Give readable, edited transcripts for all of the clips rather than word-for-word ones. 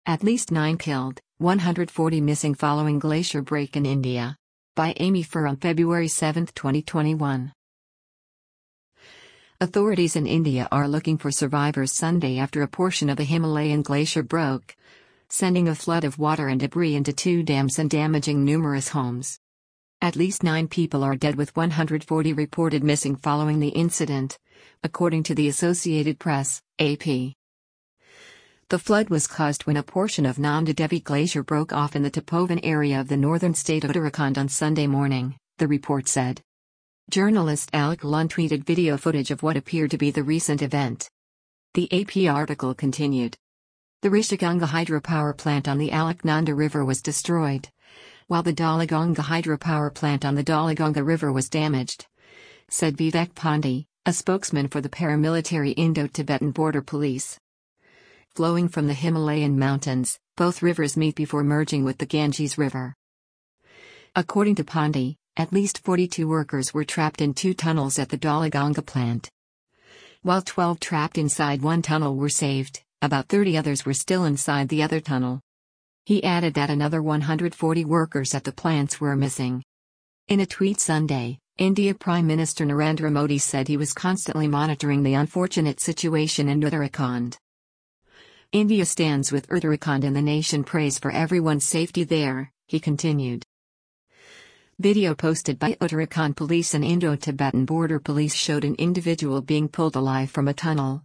At least 9 killed, 140 missing following glacier break in India. By Amy Furr on February 7, 2021. Authorities in India are looking for survivors Sunday after a portion of the Himalayan glacier broke, sending a flood of water and debris into 2 dams and damaging numerous homes. At least 9 people are dead with 140 reported missing following the incident, according to the Associated Press, AP. The flood was caused when a portion of Nanda Devi Glacier broke off in the Tapovan area of the northern state of Uttarakhand on Sunday morning, the report said. Journalist Alec Lund tweeted video footage of what appeared to be the recent event. The AP article continued. The Rishiganga hydropower plant on the Alaknanda River was destroyed, while the Daligunga hydropower plant on the Daligunga River was damaged, said Vivek Pandey, a spokesman for the paramilitary Indo-Tibetan Border Police. Flowing from the Himalayan mountains, both rivers meet before merging with the Ganges River. According to Pandey, at least 42 workers were trapped in 2 tunnels at the Daligunga plant. While 12 trapped inside one tunnel were saved, about 30 others were still inside the other tunnel. He added that another 140 workers at the plants were missing. In a tweet Sunday, India Prime Minister Narendra Modi said he was constantly monitoring the unfortunate situation in Uttarakhand. India stands with Uttarakhand and the nation prays for everyone's safety there, he continued. Video posted by Uttarakhand Police and Indo-Tibetan Border Police showed an individual being pulled alive from a tunnel.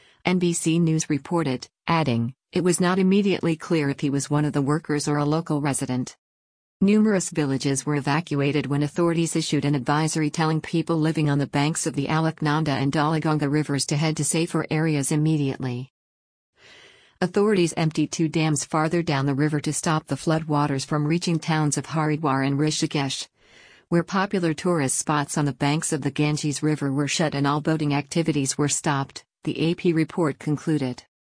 NBC News reported, adding, it was not immediately clear if he was one of the workers or a local resident. Numerous villages were evacuated when authorities issued an advisory telling people living on the banks of the Alaknanda and Daligunga rivers to head to safer areas immediately. Authorities emptied 2 dams farther down the river to stop the floodwaters from reaching towns of Haridwar and Rishikesh, where popular tourist spots on the banks of the Ganges River were shut and all boating activities were stopped, the AP report concluded.